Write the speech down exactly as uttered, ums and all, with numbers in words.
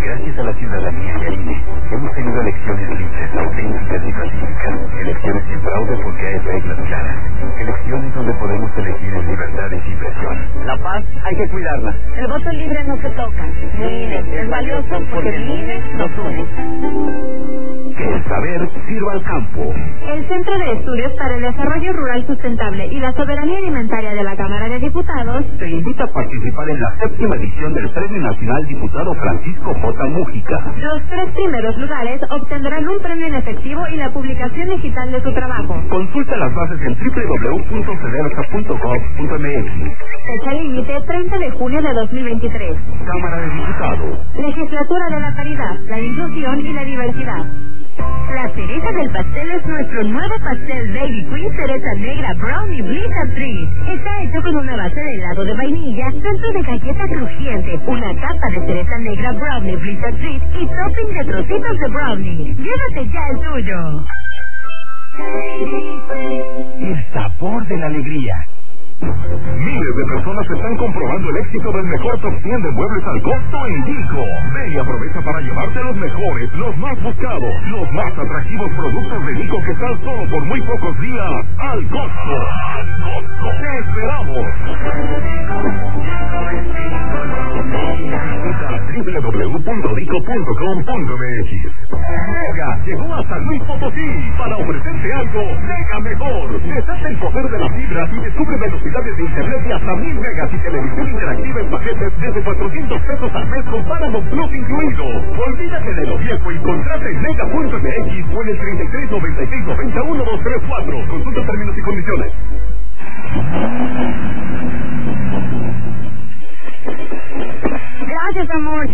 gracias a la ciudadanía y al I N E, hemos tenido elecciones libres, auténticas y pacíficas. Elecciones sin fraude porque hay reglas claras. Elecciones donde podemos elegir en libertad y sin presión. La paz hay que cuidarla. El voto libre no se toca. Mi I N E es valioso porque mi I N E nos une. Que el saber sirva al campo. El Centro de Estudios para el Desarrollo Rural Sustentable y la Soberanía Alimentaria de la Cámara de Diputados te invita a participar en la séptima edición del Premio Nacional Diputado Francisco J. Mújica. Los tres primeros lugares obtendrán un premio en efectivo y la publicación digital de su trabajo. Consulta las bases en doble u doble u doble u punto federsa punto gov punto m x. Fecha límite treinta de junio de dos mil veintitrés. Cámara de Diputados. Legislatura de la Paridad, la Inclusión y la Diversidad. La cereza del pastel es nuestro nuevo pastel Baby Queen Cereza Negra Brownie Blizzard Treat. Está hecho con una base de helado de vainilla, centro de galleta crujiente, una capa de cereza negra Brownie Blizzard Treat y topping de trocitos de brownie. Llévate ya el tuyo. El sabor de la alegría. Miles de personas están comprobando el éxito del mejor top cien de muebles al costo en Dico. Ven y aprovecha para llevarte los mejores, los más buscados, los más atractivos productos de Dico que están solo por muy pocos días al costo. ¡Al costo! ¡Te esperamos! doble u doble u doble u punto dico punto com punto m x. Mega llegó a San Luis Potosí para ofrecerte algo mega mejor. Desata el poder de la fibra y descubre velocidades de internet de hasta mil megas y televisión interactiva en paquetes desde cuatrocientos pesos al mes con Paramount Plus incluido. Olvídate de lo viejo y contrata en mega punto m x o en el treinta y tres noventa y seis noventa uno dos tres cuatro. Consulta términos y condiciones. Gracias, amor.